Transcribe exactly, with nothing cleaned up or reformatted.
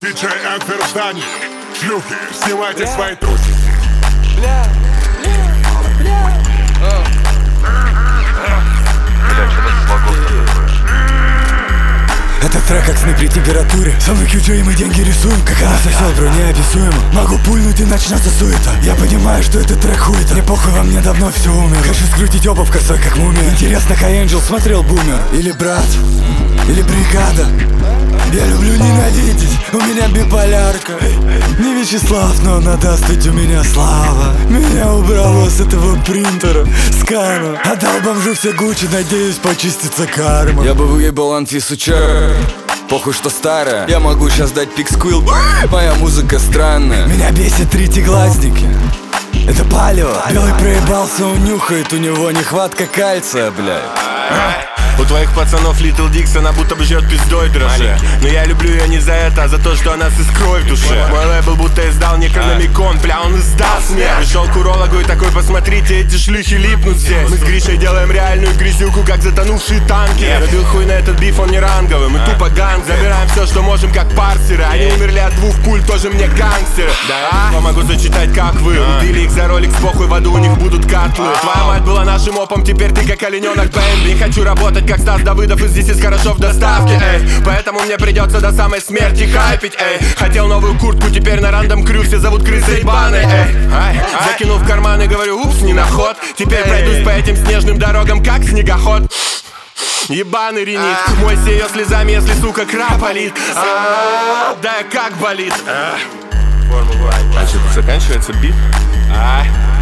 диджей Энфер в здании. Шлюхи, снимайте свои трусики. Бля, бля, бля. Бля, что за слогов-то такое? Этот трек как сны при температуре. Со мной кью джей, мы деньги рисуем. Как она сосет, бро, неописуемо. Могу пульнуть и начнется суета. Я понимаю, что этот трек хуета. Мне похуй, во мне давно все умер. Хочу скрутить оба в косой, как мумия. Интересно, High Angel смотрел Бумер? Или Брат? Или Бригада? Я люблю ненавидеть, у меня биполярка. Не Вячеслав, но надаст ведь у меня слава. Меня убрало с этого принтера, скана. Отдал бомжу все Гуччи, надеюсь почистится карма. Я бы выебал Анфису Чер. Похуй, что старая. Я могу сейчас дать пиксквил. Моя музыка странная. Меня бесит третьеглазники. Это палево. Белый проебался, он нюхает, у него нехватка кальция, блядь. У твоих пацанов Little Dix, она будто бы ждет пиздой дрожжи. Но я люблю ее не за это, а за то, что она с искрой в душе. Мой лейбл будто издал Некрономикон, бля, он издал смех. Пришел к урологу и такой: посмотрите, эти шлюхи липнут здесь. Мы с Гришей делаем реальную грязюку, как затонувшие танки. Набил хуй на этот биф, он не ранговый, мы тупо ганг. Забираем все, что можем, как парсеры. Они умерли от двух пуль, тоже мне гангстеры. Да, я могу зачитать, как вы убили их за ролик, с похуй, в аду у них будут котлы. Твоя мать была нашим опом, теперь ты как олененок Бэмби. Не хочу работать как Стас Давыдов, и здесь есть хорошо в доставке, эй. Поэтому мне придется до самой смерти хайпить, эй. Хотел новую куртку, теперь на рандом крю все зовут крысы ебаные, эй. Ай. Закинул в карман и говорю: упс, не на ход. Теперь пройдусь по этим снежным дорогам, как снегоход. Ебаный ринит, мойся ее слезами, если, сука, крапалит. А, да как болит. А что, заканчивается бит? А.